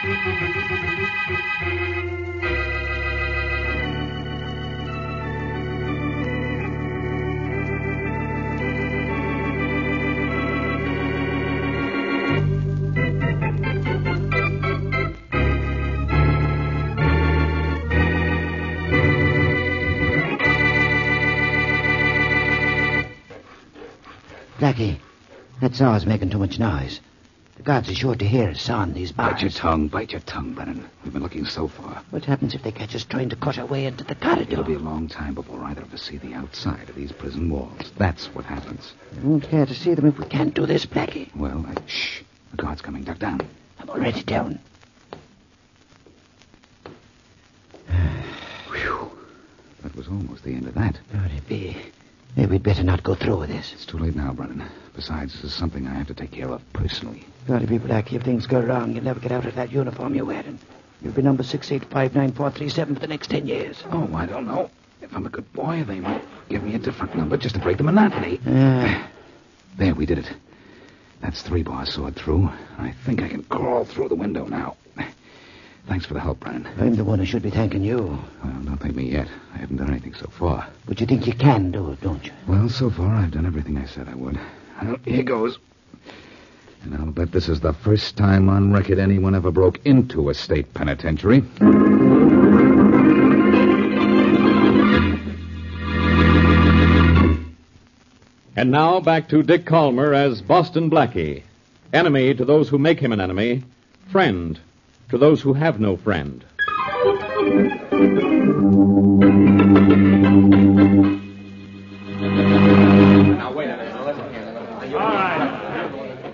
Blackie, that saw's making too much noise. The guards are sure to hear us sawing these bars. Bite your tongue, Brennan. We've been looking so far. What happens if they catch us trying to cut our way into the corridor? It'll be a long time before either of us see the outside of these prison walls. That's what happens. I won't care to see them if we can't do this, Blackie. Well, shh. The guard's coming. Duck down. I'm already down. Whew. That was almost the end of that. How'd it be? Maybe we'd better not go through with this. It's too late now, Brennan. Besides, this is something I have to take care of personally. Gotta be, Blackie. If things go wrong, you'll never get out of that uniform you're wearing. You'll be number 6859437 for the next 10 years. Oh, I don't know. If I'm a good boy, they might give me a different number just to break the monotony. There, we did it. That's 3 bars sawed through. I think I can crawl through the window now. Thanks for the help, Brennan. I'm the one who should be thanking you. Well, don't thank me yet. I haven't done anything so far. But you think you can do it, don't you? Well, so far, I've done everything I said I would. Well, here goes. And I'll bet this is the first time on record anyone ever broke into a state penitentiary. And now back to Dick Calmer as Boston Blackie. Enemy to those who make him an enemy. Friend to those who have no friend. Now, wait a minute. All right.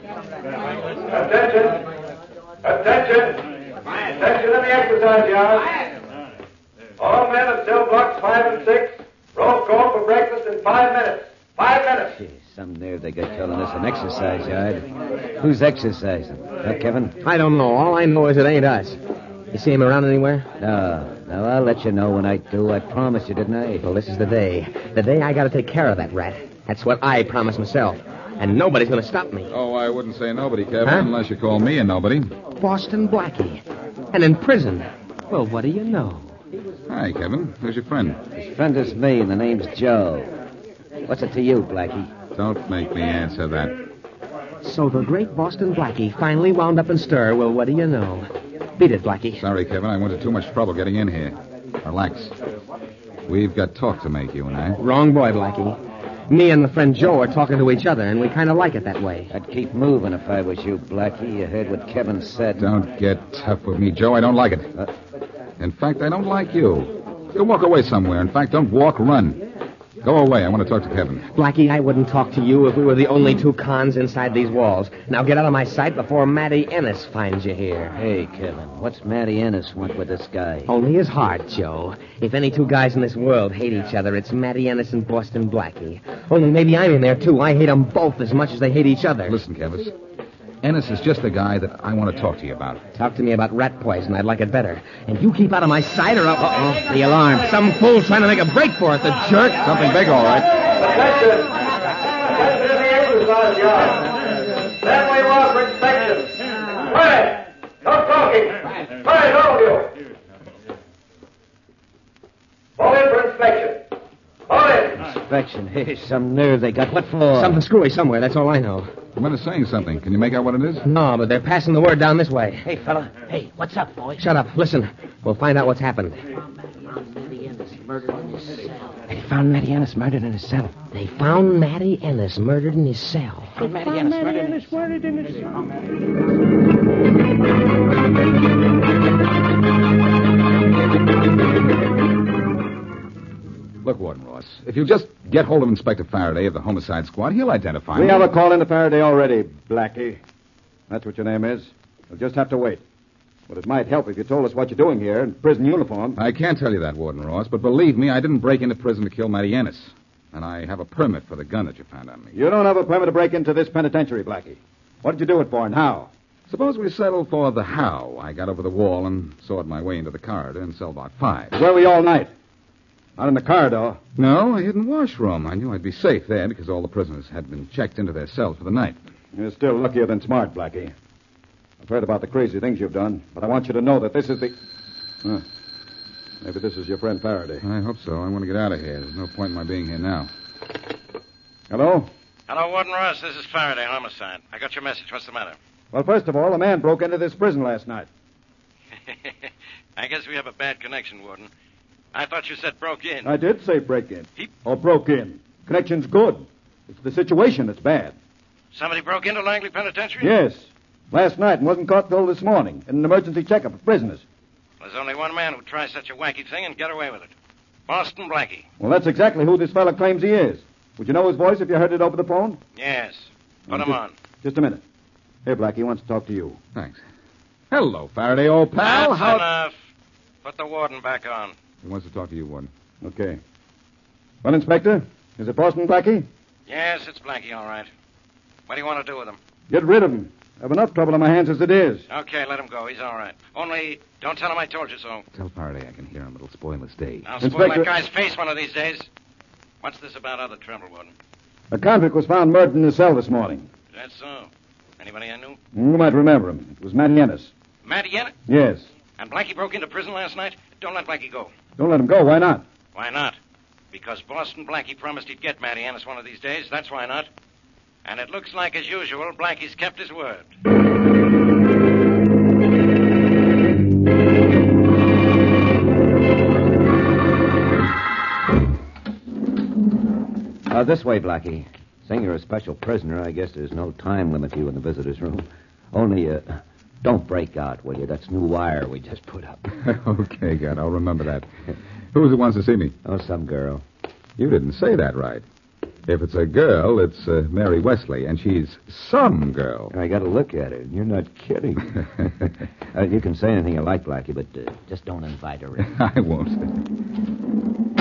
Attention in the exercise yard. All men of cell blocks 5 and 6, roll call for breakfast in 5 minutes. 5 minutes. Gee, some nerve they got telling us an exercise yard. Who's exercising? Kevin? I don't know. All I know is it ain't us. You see him around anywhere? No, I'll let you know when I do. I promised you, didn't I? Well, this is the day. The day I gotta take care of that rat. That's what I promised myself. And nobody's gonna stop me. Oh, I wouldn't say nobody, Kevin, Huh? unless you call me a nobody. Boston Blackie. And in prison. Well, what do you know? Hi, Kevin. Who's your friend? His friend is me, and the name's Joe. What's it to you, Blackie? Don't make me answer that. So the great Boston Blackie finally wound up in stir. Well, what do you know? Beat it, Blackie. Sorry, Kevin. I went to too much trouble getting in here. Relax. We've got talk to make, you and I. Wrong boy, Blackie. Me and the friend Joe are talking to each other, and we kind of like it that way. I'd keep moving if I was you, Blackie. You heard what Kevin said. Don't get tough with me, Joe. I don't like it. In fact, I don't like you. Go walk away somewhere. In fact, don't walk, run. Go away. I want to talk to Kevin. Blackie, I wouldn't talk to you if we were the only 2 cons inside these walls. Now get out of my sight before Matty Ennis finds you here. Hey, Kevin, what's Matty Ennis want with this guy? Only his heart, Joe. If any 2 guys in this world hate each other, it's Matty Ennis and Boston Blackie. Only maybe I'm in there, too. I hate them both as much as they hate each other. Listen, Kevin. Ennis is just the guy that I want to talk to you about. Talk to me about rat poison. I'd like it better. And you keep out of my sight or I'll... Uh-oh, the alarm. Some fool trying to make a break for it, the jerk. Something big, all right. Attention. Attention in the exercise yard. Then we want for inspection. Quiet. No talking. Quiet, all of you. Fall in for inspection. Fall in. Inspection. Hey, some nerve they got. What for? Something screwy somewhere, that's all I know. The men are saying something. Can you make out what it is? No, but they're passing the word down this way. Hey, fella. Hey, what's up, boy? Shut up. Listen. We'll find out what's happened. Matty Ennis murdered in his cell. They found Matty Ennis murdered in his cell. They found Matty Ennis murdered in his cell. Matty Ennis murdered in his cell. Look, Warden Ross, if you'll just get hold of Inspector Faraday of the Homicide Squad, he'll identify me. We have a call into Faraday already, Blackie. That's what your name is. You'll just have to wait. But it might help if you told us what you're doing here in prison uniform. I can't tell you that, Warden Ross, but believe me, I didn't break into prison to kill Matty Ennis. And I have a permit for the gun that you found on me. You don't have a permit to break into this penitentiary, Blackie. What did you do it for and how? Suppose we settle for the how. I got over the wall and sawed my way into the corridor in cell block 5. Where were you all night? Out in the corridor. No, I hid in the washroom. I knew I'd be safe there because all the prisoners had been checked into their cells for the night. You're still luckier than smart, Blackie. I've heard about the crazy things you've done, but I want you to know that this is the... Huh. Maybe this is your friend Faraday. I hope so. I want to get out of here. There's no point in my being here now. Hello? Hello, Warden Ross. This is Faraday, homicide. I got your message. What's the matter? Well, first of all, a man broke into this prison last night. I guess we have a bad connection, Warden. I thought you said broke in. I did say break in. Or broke in. Connection's good. It's the situation that's bad. Somebody broke into Langley Penitentiary? Yes. Last night and wasn't caught till this morning in an emergency checkup of prisoners. There's only one man who'd try such a wacky thing and get away with it. Boston Blackie. Well, that's exactly who this fellow claims he is. Would you know his voice if you heard it over the phone? Yes. Put him on. Just a minute. Here, Blackie wants to talk to you. Thanks. Hello, Faraday, old pal. That's enough. Put the warden back on. He wants to talk to you, Warden. Okay. Well, Inspector, is it Boston Blackie? Yes, it's Blackie, all right. What do you want to do with him? Get rid of him. I have enough trouble on my hands as it is. Okay, let him go. He's all right. Only, don't tell him I told you so. Tell Faraday I can hear him. It'll spoil his day. I'll spoil that guy's face one of these days. What's this about other trouble, Warden? A convict was found murdered in his cell this morning. Is that so? Anybody I knew? You might remember him. It was Matty Ennis. Matty Ennis? Yes. And Blackie broke into prison last night? Don't let Blackie go. Don't let him go. Why not? Why not? Because Boston Blackie promised he'd get Matty Ennis one of these days. That's why not. And it looks like, as usual, Blackie's kept his word. This way, Blackie. Saying you're a special prisoner, I guess there's no time limit to you in the visitor's room. Only, don't break out, will you? That's new wire we just put up. Okay, God, I'll remember that. Who's it wants to see me? Oh, some girl. You didn't say that right. If it's a girl, it's Mary Wesley, and she's some girl. I got to look at her. You're not kidding. You can say anything you like, Blackie, but just don't invite her in. I won't.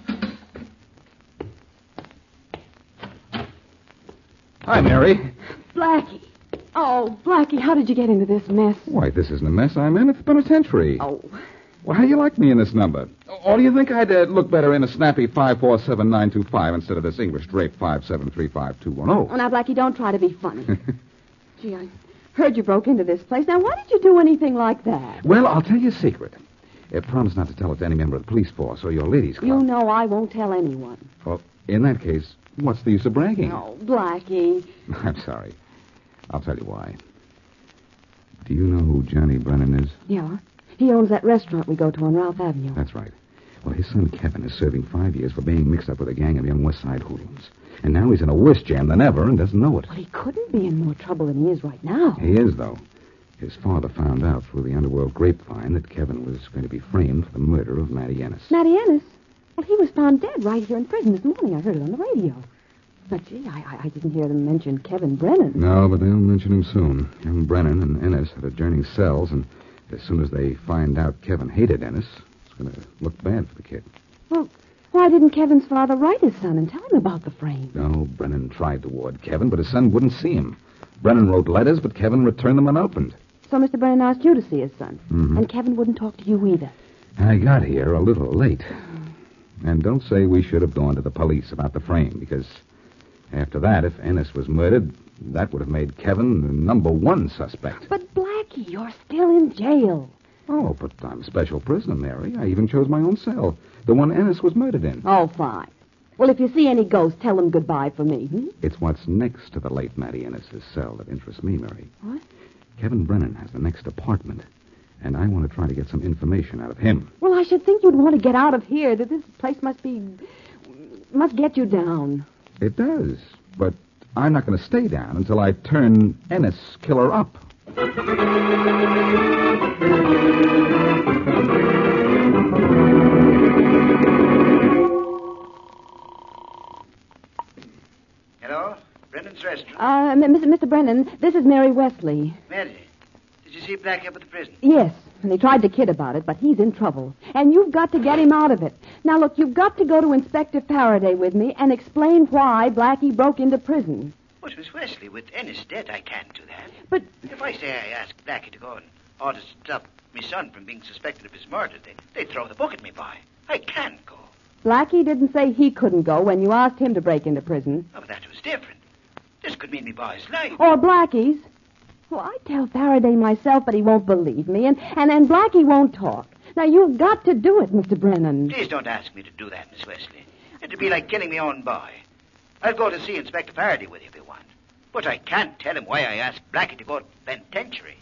Hi, Mary. Blackie. Oh, Blackie, how did you get into this mess? Why, this isn't a mess I'm in. It's the penitentiary. Oh. Well, how do you like me in this number? Or do you think I'd look better in a snappy 547925 instead of this English drape 5735210? Oh, now, Blackie, don't try to be funny. Gee, I heard you broke into this place. Now, why did you do anything like that? Well, I'll tell you a secret. Promise not to tell it to any member of the police force or your ladies' club. You know I won't tell anyone. Well, in that case, what's the use of bragging? Oh, Blackie. I'm sorry. I'll tell you why. Do you know who Johnny Brennan is? Yeah. He owns that restaurant we go to on Ralph Avenue. That's right. Well, his son Kevin is serving 5 years for being mixed up with a gang of young West Side hoodlums. And now he's in a worse jam than ever and doesn't know it. Well, he couldn't be in more trouble than he is right now. He is, though. His father found out through the underworld grapevine that Kevin was going to be framed for the murder of Matty Ennis. Matty Ennis? Well, he was found dead right here in prison this morning. I heard it on the radio. But, gee, I didn't hear them mention Kevin Brennan. No, but they'll mention him soon. Young Brennan and Ennis had adjoining cells, and as soon as they find out Kevin hated Ennis, it's going to look bad for the kid. Well, why didn't Kevin's father write his son and tell him about the frame? No, Brennan tried to ward Kevin, but his son wouldn't see him. Brennan wrote letters, but Kevin returned them unopened. So Mr. Brennan asked you to see his son. Mm-hmm. And Kevin wouldn't talk to you either. I got here a little late. And don't say we should have gone to the police about the frame, because after that, if Ennis was murdered, that would have made Kevin the number one suspect. But, Blackie, you're still in jail. Oh, but I'm a special prisoner, Mary. I even chose my own cell, the one Ennis was murdered in. Oh, fine. Well, if you see any ghosts, tell them goodbye for me. It's what's next to the late Matty Ennis' cell that interests me, Mary. What? Kevin Brennan has the next apartment, and I want to try to get some information out of him. Well, I should think you'd want to get out of here, that this place must get you down. It does, but I'm not going to stay down until I turn Ennis killer up. Hello? Brennan's restaurant. Mr. Brennan, this is Mary Wesley. Mary, did you see Blackie up at the prison? Yes, and he tried to kid about it, but he's in trouble. And you've got to get him out of it. Now, look, you've got to go to Inspector Faraday with me and explain why Blackie broke into prison. But, Miss Wesley, with Ennis dead, I can't do that. But if I say I ask Blackie to go and order to stop my son from being suspected of his murder, they'd throw the book at me, boy. I can't go. Blackie didn't say he couldn't go when you asked him to break into prison. Oh, but that was different. This could mean me boy's life. Or Blackie's. Well, I tell Faraday myself, but he won't believe me, and Blackie won't talk. Now, you've got to do it, Mr. Brennan. Please don't ask me to do that, Miss Wesley. It'd be like killing my own boy. I'll go to see Inspector Faraday with you if you want. But I can't tell him why I asked Blackie to go to the penitentiary.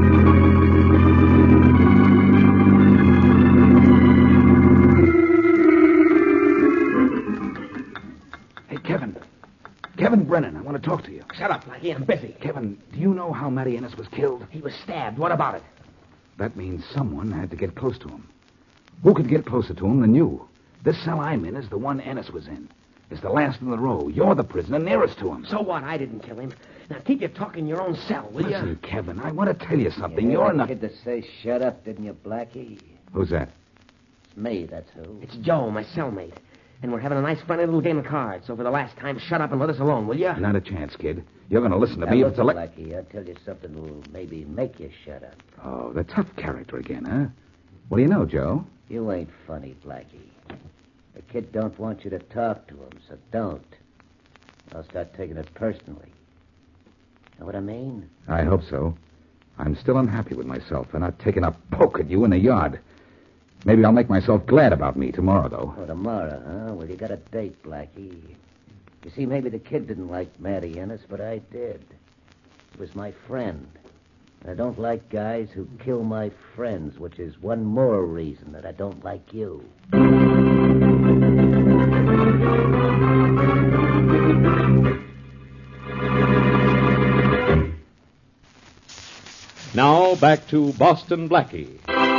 Hey, Kevin. Kevin Brennan, I want to talk to you. Shut up, Blackie. I'm busy. Kevin, do you know how Matty Ennis was killed? He was stabbed. What about it? That means someone had to get close to him. Who could get closer to him than you? This cell I'm in is the one Ennis was in. It's the last in the row. You're the prisoner nearest to him. So what? I didn't kill him. Now keep your talk in your own cell, will you? Listen, Kevin, I want to tell you something. You You're had not... a kid to say shut up, didn't you, Blackie? Who's that? It's me, that's who. It's Joe, my cellmate. And we're having a nice, friendly little game of cards. So for the last time, shut up and let us alone, will you? Not a chance, kid. You're going to listen to Now, me if look, it's a... Blackie, I'll tell you something that'll maybe make you shut up. Oh, the tough character again, huh? What do you know, Joe? You ain't funny, Blackie. The kid don't want you to talk to him, so don't. I'll start taking it personally. Know what I mean? I hope so. I'm still unhappy with myself for not taking a poke at you in the yard. Maybe I'll make myself glad about me tomorrow, though. Oh, tomorrow, huh? Well, you got a date, Blackie. You see, maybe the kid didn't like Matty Ennis, but I did. He was my friend. And I don't like guys who kill my friends, which is one more reason that I don't like you. Now, back to Boston Blackie.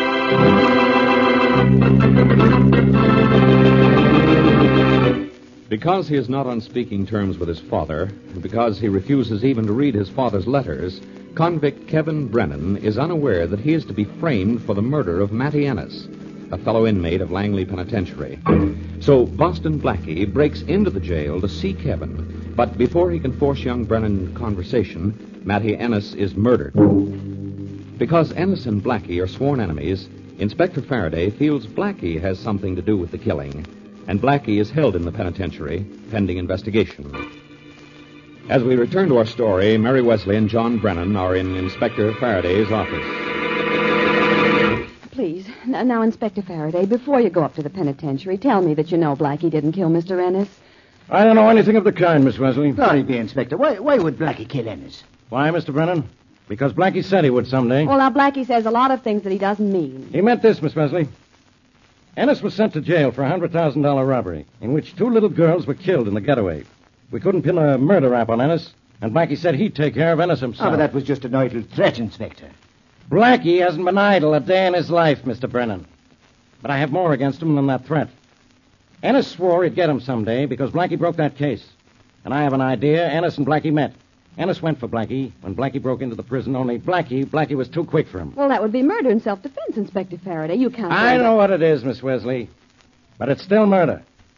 Because he is not on speaking terms with his father, and because he refuses even to read his father's letters, convict Kevin Brennan is unaware that he is to be framed for the murder of Matty Ennis, a fellow inmate of Langley Penitentiary. So Boston Blackie breaks into the jail to see Kevin, but before he can force young Brennan into conversation, Matty Ennis is murdered. Because Ennis and Blackie are sworn enemies, Inspector Faraday feels Blackie has something to do with the killing, and Blackie is held in the penitentiary pending investigation. As we return to our story, Mary Wesley and John Brennan are in Inspector Faraday's office. Please, now, Inspector Faraday, before you go up to the penitentiary, tell me that you know Blackie didn't kill Mr. Ennis. I don't know anything of the kind, Miss Wesley. Sorry, be Inspector. Why would Blackie kill Ennis? Why, Mr. Brennan? Because Blackie said he would someday. Well, now, Blackie says a lot of things that he doesn't mean. He meant this, Miss Wesley. Ennis was sent to jail for a $100,000 robbery, in which 2 little girls were killed in the getaway. We couldn't pin a murder rap on Ennis, and Blackie said he'd take care of Ennis himself. Oh, but that was just an idle threat, Inspector. Blackie hasn't been idle a day in his life, Mr. Brennan. But I have more against him than that threat. Ennis swore he'd get him someday because Blackie broke that case. And I have an idea Ennis and Blackie met. Ennis went for Blackie when Blackie broke into the prison, only Blackie was too quick for him. Well, that would be murder in self-defense, Inspector Faraday. You can't... I know what it is, Miss Wesley. But it's still murder.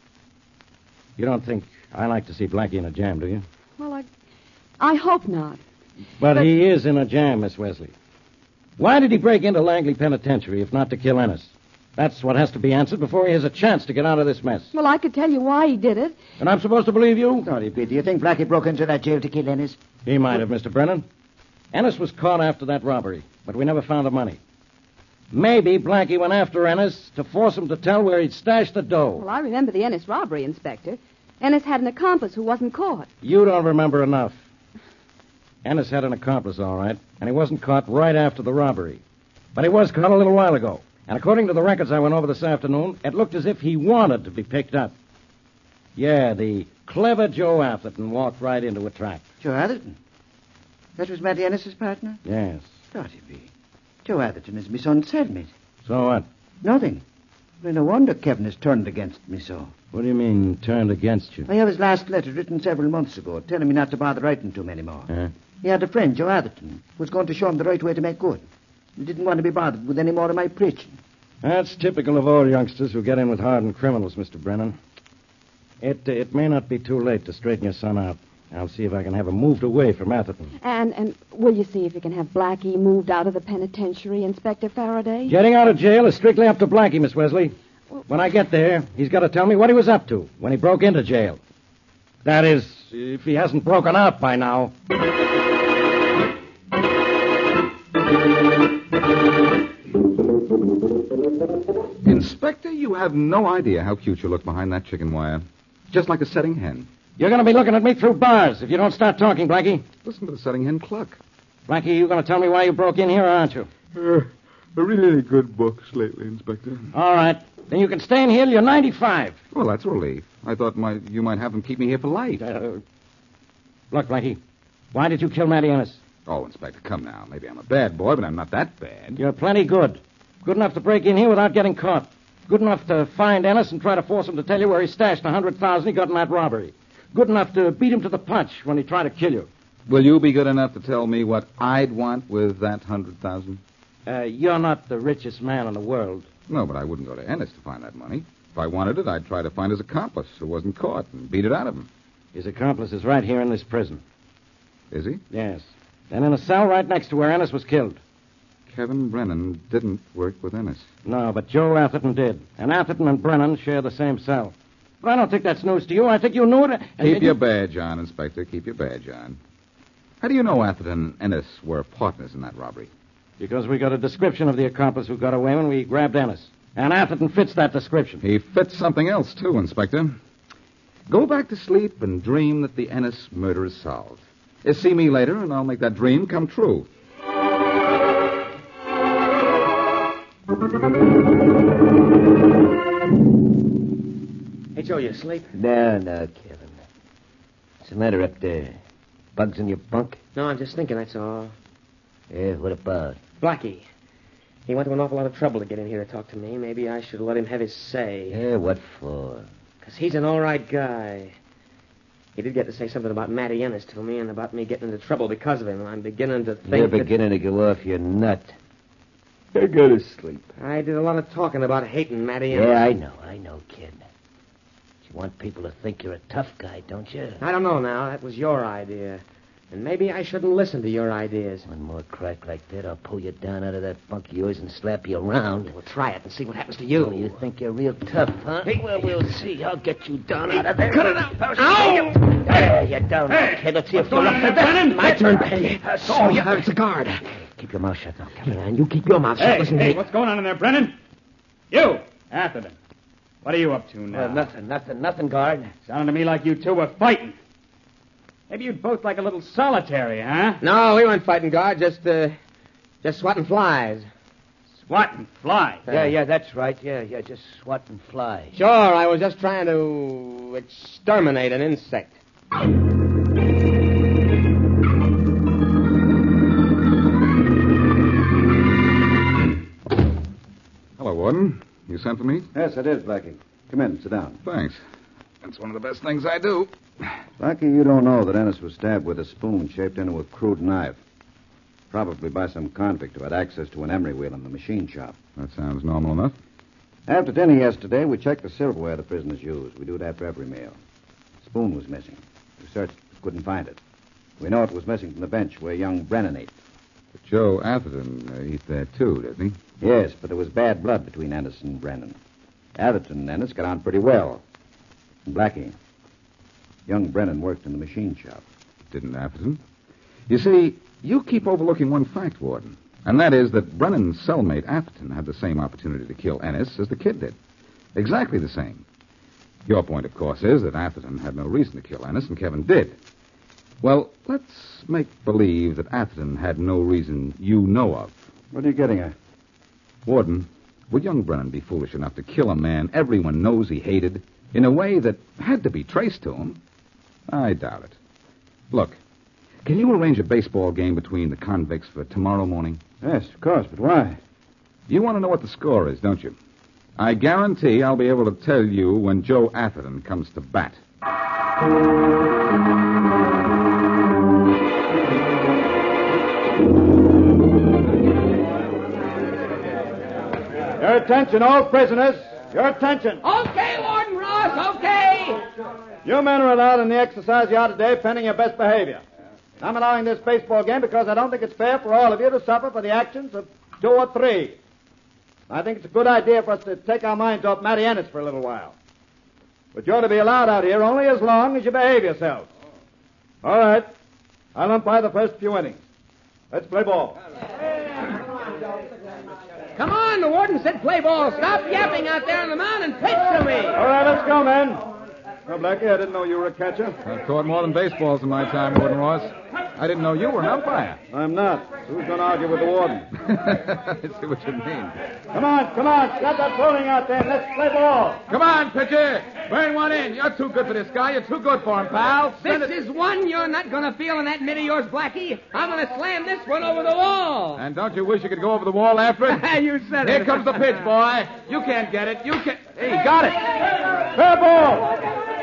You don't think I like to see Blackie in a jam, do you? Well, I hope not. But he is in a jam, Miss Wesley. Why did he break into Langley Penitentiary if not to kill Ennis? That's what has to be answered before he has a chance to get out of this mess. Well, I could tell you why he did it. And I'm supposed to believe you? Sorry, Pete. Do you think Blackie broke into that jail to kill Ennis? He might have, Mr. Brennan. Ennis was caught after that robbery, but we never found the money. Maybe Blackie went after Ennis to force him to tell where he'd stashed the dough. Well, I remember the Ennis robbery, Inspector. Ennis had an accomplice who wasn't caught. You don't remember enough. Ennis had an accomplice, all right, and he wasn't caught right after the robbery. But he was caught a little while ago. And according to the records I went over this afternoon, it looked as if he wanted to be picked up. Yeah, the clever Joe Atherton walked right into a trap. Joe Atherton? That was Matty Ennis's partner? Yes. Sorry, be. Joe Atherton is my son's cellmate. So what? Nothing. Well, no wonder Kevin has turned against me so. What do you mean, turned against you? I have his last letter written several months ago, telling me not to bother writing to him anymore. He had a friend, Joe Atherton, who was going to show him the right way to make good. He didn't want to be bothered with any more of my preaching. That's typical of all youngsters who get in with hardened criminals, Mr. Brennan. It may not be too late to straighten your son out. I'll see if I can have him moved away from Atherton. And will you see if you can have Blackie moved out of the penitentiary, Inspector Faraday? Getting out of jail is strictly up to Blackie, Miss Wesley. When I get there, he's got to tell me what he was up to when he broke into jail. That is, if he hasn't broken out by now. Inspector, you have no idea how cute you look behind that chicken wire. Just like a setting hen. You're going to be looking at me through bars if you don't start talking, Blackie. Listen to the setting hen cluck. Blackie, you going to tell me why you broke in here, aren't you? A really good books lately, Inspector. All right. Then you can stay in here till you're 95. Well, that's a relief. I thought you might have them keep me here for life. Look, Blackie, why did you kill Matty Ennis? Oh, Inspector, come now. Maybe I'm a bad boy, but I'm not that bad. You're plenty good. Good enough to break in here without getting caught. Good enough to find Ennis and try to force him to tell you where he stashed the $100,000 he got in that robbery. Good enough to beat him to the punch when he tried to kill you. Will you be good enough to tell me what I'd want with that $100,000? You're not the richest man in the world. No, but I wouldn't go to Ennis to find that money. If I wanted it, I'd try to find his accomplice who wasn't caught and beat it out of him. His accomplice is right here in this prison. Is he? Yes. And in a cell right next to where Ennis was killed. Kevin Brennan didn't work with Ennis. No, but Joe Atherton did. And Atherton and Brennan share the same cell. But I don't think that's news to you. I think you knew it. Keep your badge on, Inspector. Keep your badge on. How do you know Atherton and Ennis were partners in that robbery? Because we got a description of the accomplice who got away when we grabbed Ennis. And Atherton fits that description. He fits something else, too, Inspector. Go back to sleep and dream that the Ennis murder is solved. See me later, and I'll make that dream come true. Hey, Joe, you asleep? No, Kevin. What's the matter up there? Bugs in your bunk? No, I'm just thinking, that's all. Yeah, what about? Blackie. He went to an awful lot of trouble to get in here to talk to me. Maybe I should let him have his say. Yeah, what for? Because he's an all right guy. He did get to say something about Matty Ennis to me and about me getting into trouble because of him. I'm beginning to think You're beginning to go off your nut. I go to sleep. I did a lot of talking about hating Matty Ennis. Yeah, I know, kid. You want people to think you're a tough guy, don't you? I don't know now. That was your idea. And maybe I shouldn't listen to your ideas. One more crack like that, I'll pull you down out of that bunk of yours and slap you around. We'll try it and see what happens to you. Oh, you think you're real tough, huh? Hey. Well, we'll see. I'll get you down out of there. Cut it out. Ow! There, you're down. Okay, let's see if you're up to that. My turn, Benny. Oh, yeah, it's a guard. Keep your mouth shut now, Yeah, and you keep your mouth shut. Listen to me. What's going on in there, Brennan? You, Atherton. What are you up to now? Nothing, guard. Sounded to me like you two were fighting. Maybe you'd both like a little solitary, huh? No, we weren't fighting, guard. Just swatting flies. Swatting flies? Yeah, that's right. Yeah, just swatting flies. Sure, I was just trying to exterminate an insect. Hello, Warden. You sent for me? Yes, it is, Blackie. Come in, sit down. Thanks. That's one of the best things I do. Blackie, you don't know that Ennis was stabbed with a spoon shaped into a crude knife. Probably by some convict who had access to an emery wheel in the machine shop. That sounds normal enough. After dinner yesterday, we checked the silverware the prisoners used. We do it after every meal. The spoon was missing. We searched, couldn't find it. We know it was missing from the bench where young Brennan ate. But Joe Atherton ate there, too, didn't he? Yes, but there was bad blood between Ennis and Brennan. Atherton and Ennis got on pretty well. And Blackie, young Brennan worked in the machine shop. Didn't Atherton? You see, you keep overlooking one fact, Warden, and that is that Brennan's cellmate Atherton had the same opportunity to kill Ennis as the kid did. Exactly the same. Your point, of course, is that Atherton had no reason to kill Ennis, and Kevin did. Well, let's make believe that Atherton had no reason you know of. What are you getting at? Warden, would young Brennan be foolish enough to kill a man everyone knows he hated in a way that had to be traced to him? I doubt it. Look, can you arrange a baseball game between the convicts for tomorrow morning? Yes, of course, but why? You want to know what the score is, don't you? I guarantee I'll be able to tell you when Joe Atherton comes to bat. Your attention, all prisoners. Your attention. Okay, Warden Ross, okay. You men are allowed in the exercise yard today pending your best behavior. I'm allowing this baseball game because I don't think it's fair for all of you to suffer for the actions of 2 or 3. I think it's a good idea for us to take our minds off Matty Ennis for a little while. But you're to be allowed out here only as long as you behave yourselves. All right. I'll umpire the first few innings. Let's play ball. Come on, the warden said play ball. Stop yapping out there on the mound and pitch to me. All right, let's go, men. Well, Blackie, I didn't know you were a catcher. I've caught more than baseballs in my time, Warden Ross. I didn't know you were an umpire. I'm not. So who's going to argue with the warden? I see what you mean. Come on. Stop that fooling out there and let's play ball. Come on, pitcher. Burn one in. You're too good for this guy. You're too good for him, pal. This is one you're not going to feel in that mitt of yours, Blackie. I'm going to slam this one over the wall. And don't you wish you could go over the wall after it? You said it. Here comes the pitch, boy. You can't get it. Hey, got it. Fair ball.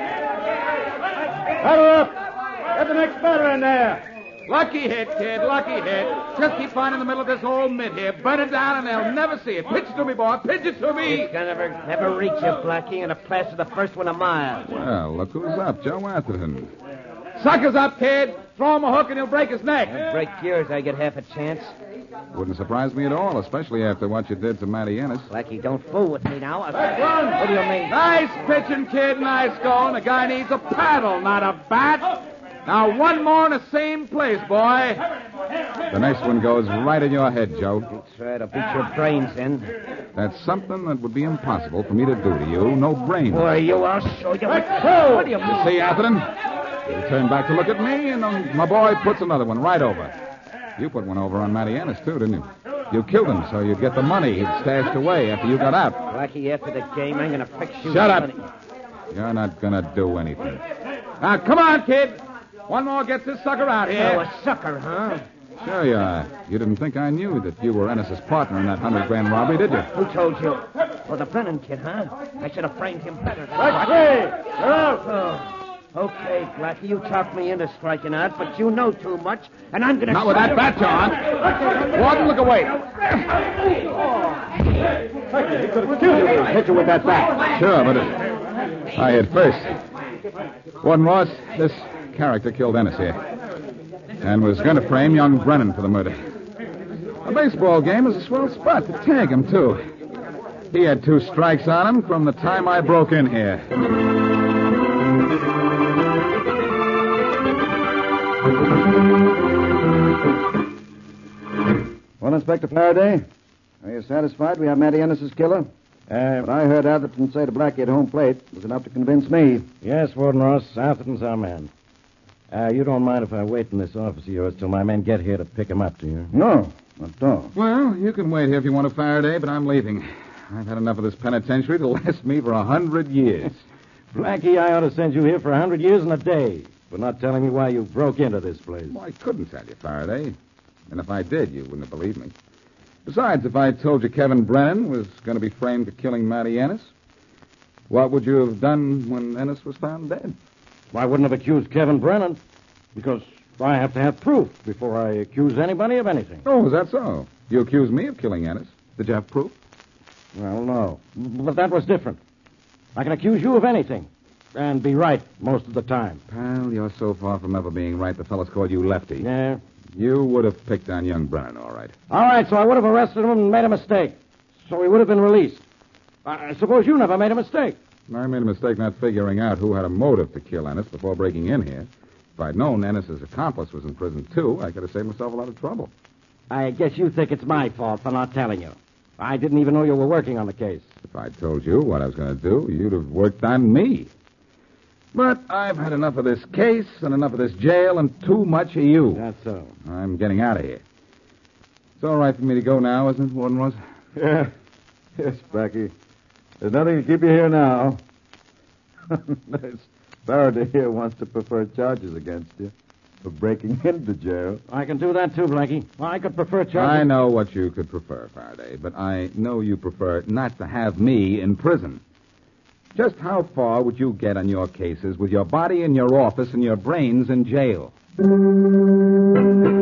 Huddle up. Get the next batter in there. Lucky hit, kid. Lucky hit. Just keep finding the middle of this old mitt here. Burn it down and they'll never see it. Pitch it to me, boy. Pitch it to me. He's gonna never reach you, Blackie, and a pass to the first one a mile. Well, look who's up. Joe Atherton. Sucker's up, kid. Throw him a hook and he'll break his neck. I'll break yours, I get half a chance. Wouldn't surprise me at all, especially after what you did to Matty Ennis. Blackie, don't fool with me now. Run. What do you mean? Nice pitching, kid. Nice going. The guy needs a paddle, not a bat. Now, one more in the same place, boy. The next one goes right in your head, Joe. That's right. I'll beat your brains in. That's something that would be impossible for me to do to you. No brains. Boy, I'll show you what do you mean? See, Atherton? You turn back to look at me, and my boy puts another one right over. You put one over on Matty Ennis, too, didn't you? You killed him so you'd get the money he'd stashed away after you got out. Blackie, after the game, I'm going to fix you. Shut up. You're not going to do anything. Now, come on, kid. One more gets this sucker out here. Oh, a sucker, huh? Sure you are. You didn't think I knew that you were Ennis's partner in that 100-grand robbery, did you? Who told you? Oh, the Brennan kid, huh? I should have framed him better. Let's see. You're out. Oh, okay, Blackie, you talked me into striking out, but you know too much, and I'm going to... Not with that bat, John. Warden, look away. He could have killed you if he hit you with that bat. Sure, but I hit first. Warden Ross, this character killed Ennis here. And was going to frame young Brennan for the murder. A baseball game is a swell spot to tag him, too. He had 2 strikes on him from the time I broke in here. Well, Inspector Faraday, are you satisfied we have Matty Ennis's killer? What I heard Atherton say to Blackie at home plate was enough to convince me. Yes, Warden Ross, Atherton's our man. You don't mind if I wait in this office of yours till my men get here to pick him up, do you? No, not at all. Well, you can wait here if you want to, Faraday, but I'm leaving. I've had enough of this penitentiary to last me for 100 years. Blackie, I ought to send you here for 100 years and a day for not telling me why you broke into this place. Well, I couldn't tell you, Faraday. And if I did, you wouldn't have believed me. Besides, if I told you Kevin Brennan was going to be framed for killing Matty Ennis, what would you have done when Ennis was found dead? I wouldn't have accused Kevin Brennan because I have to have proof before I accuse anybody of anything. Oh, is that so? You accused me of killing Ennis. Did you have proof? Well, no. But that was different. I can accuse you of anything and be right most of the time. Pal, you're so far from ever being right, the fellas called you Lefty. Yeah? You would have picked on young Brennan, all right. All right, so I would have arrested him and made a mistake. So he would have been released. I suppose you never made a mistake. I made a mistake not figuring out who had a motive to kill Ennis before breaking in here. If I'd known Ennis's accomplice was in prison, too, I could have saved myself a lot of trouble. I guess you think it's my fault for not telling you. I didn't even know you were working on the case. If I'd told you what I was going to do, you'd have worked on me. But I've had enough of this case and enough of this jail and too much of you. That's so. I'm getting out of here. It's all right for me to go now, isn't it, Warden Ross? Yeah. Yes, Blackie. There's nothing to keep you here now. Faraday here wants to prefer charges against you for breaking into jail. I can do that too, Blackie. I could prefer charges. I know what you could prefer, Faraday, but I know you prefer not to have me in prison. Just how far would you get on your cases with your body in your office and your brains in jail?